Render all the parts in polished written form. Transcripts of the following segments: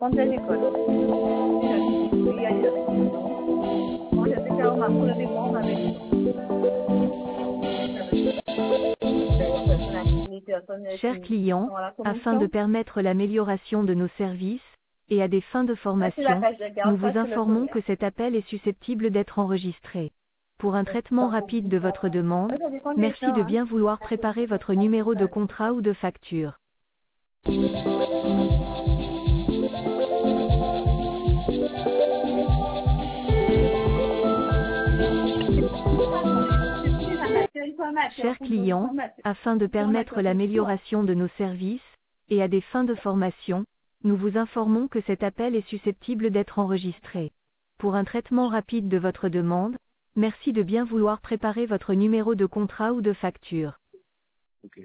Chers clients, afin de permettre l'amélioration de nos services, et à des fins de formation, nous vous informons que cet appel est susceptible d'être enregistré. Pour un traitement rapide de votre demande, merci de bien vouloir préparer votre numéro de contrat ou de facture. Chers clients, afin de permettre l'amélioration de nos services, et à des fins de formation, nous vous informons que cet appel est susceptible d'être enregistré. Pour un traitement rapide de votre demande, merci de bien vouloir préparer votre numéro de contrat ou de facture. Okay.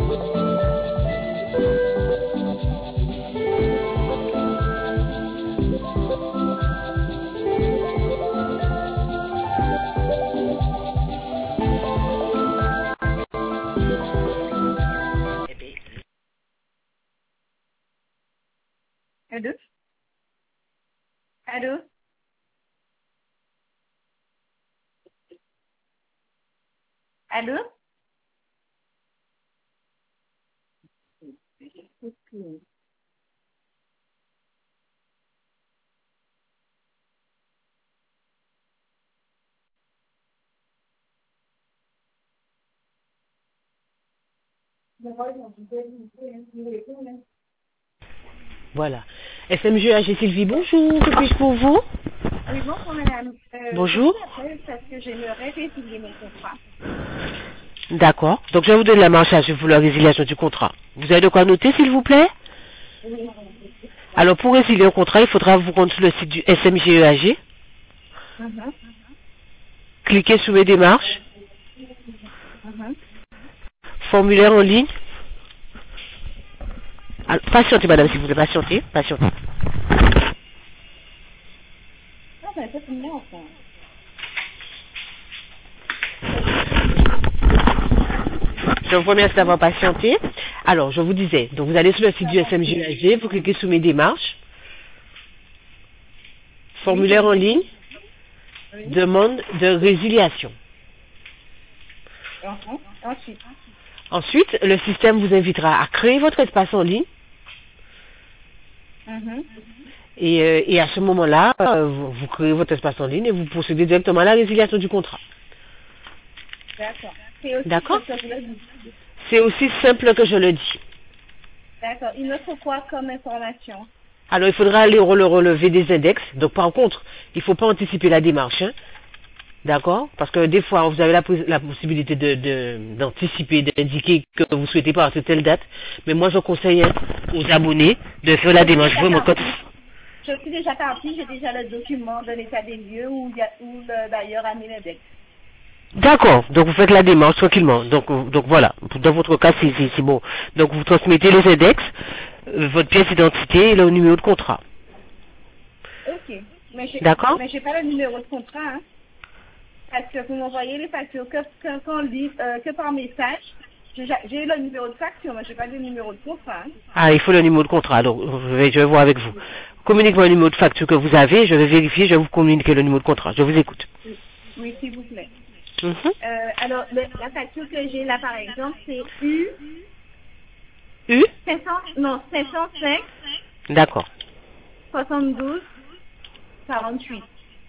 Allô? Allô? Allô? Voilà. SMGAG Sylvie, bonjour, que puis-je pour vous? Oui, bonjour madame. Bonjour. Je vous appelle parce que j'aimerais résilier mon contrat. D'accord. Donc je vais vous donner la marche pour la résiliation du contrat. Vous avez de quoi noter, s'il vous plaît? Oui. Alors pour résilier un contrat, il faudra vous rendre sur le site du SMGEAG. Cliquez sur mes démarches. Formulaire en ligne. Alors, patientez, madame, s'il vous plaît, patientez. Patientez. Ah ben ça c'est bien enfin. Je vous remercie d'avoir patienté. Alors, je vous disais, donc vous allez sur le site du SMGAG, vous cliquez sur mes démarches. Formulaire en ligne. Demande de résiliation. Ensuite, le système vous invitera à créer votre espace en ligne. Et à ce moment-là, vous créez votre espace en ligne et vous procédez directement à la résiliation du contrat. D'accord. D'accord. C'est aussi simple que je le dis. D'accord. Il me faut quoi comme information? Alors, il faudra aller le relever des index. Donc, par contre, il ne faut pas anticiper la démarche. Hein. D'accord? Parce que des fois, vous avez la possibilité d'anticiper, d'indiquer que vous souhaitez pas à telle date. Mais moi, je conseille aux abonnés de faire la démarche vraiment quand... Je suis déjà partie, j'ai déjà le document de l'état des lieux où le bailleur a mis l'index. D'accord, donc vous faites la démarche tranquillement. Donc voilà, dans votre cas, c'est bon. Donc vous transmettez les index, votre pièce d'identité et le numéro de contrat. Ok, mais d'accord. Mais j'ai pas le numéro de contrat, hein. Parce que vous m'envoyez les factures que par message. J'ai le numéro de facture, mais j'ai pas le numéro de contrat. Hein. Ah, il faut le numéro de contrat. Alors, je vais voir avec vous. Communiquez-moi le numéro de facture que vous avez, je vais vérifier, je vais vous communiquer le numéro de contrat. Je vous écoute. Oui, s'il vous plaît. Alors, la facture que j'ai là, par exemple, c'est U 505. D'accord. 72 48.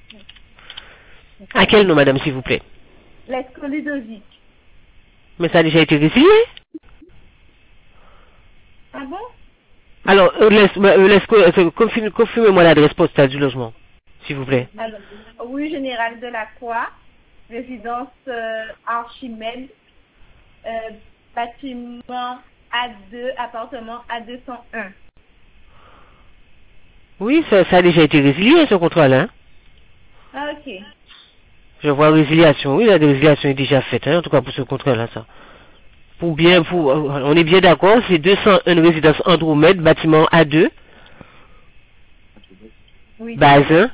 À quel nom, madame, s'il vous plaît? L'Escolidovic. Mais ça a déjà été résilié. Ah bon? Alors, confirmez-moi l'adresse postale du logement, s'il vous plaît. Alors, rue Générale de la Croix, résidence Archimède, bâtiment A2, appartement A201. Oui, ça a déjà été résilié, ce contrat-là. Hein? Ah, ok. Je vois résiliation. Oui, la résiliation est déjà faite, hein, en tout cas pour ce contrat-là, ça. On est bien d'accord, c'est 201 résidence Andromède, bâtiment A2. Oui, Bazin,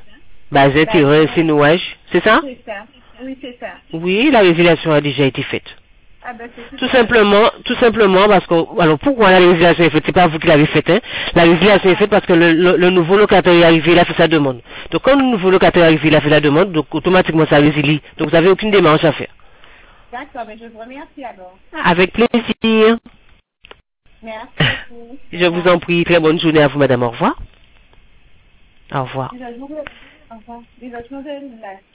c'est nouage, c'est ça? C'est ça. Oui, c'est ça. Oui, la résiliation a déjà été faite. Ah ben, c'est Tout simplement parce que, alors pourquoi la résiliation est faite? C'est pas vous qui l'avez faite, hein. La résiliation est faite parce que le nouveau locataire est arrivé, il a fait sa demande. Donc quand le nouveau locataire est arrivé, il a fait la demande, donc automatiquement ça résilie. Donc vous n'avez aucune démarche à faire. D'accord, mais je vous remercie alors. Avec plaisir. Merci beaucoup. Je vous en prie, très bonne journée à vous, madame. Au revoir. Au revoir. Au revoir.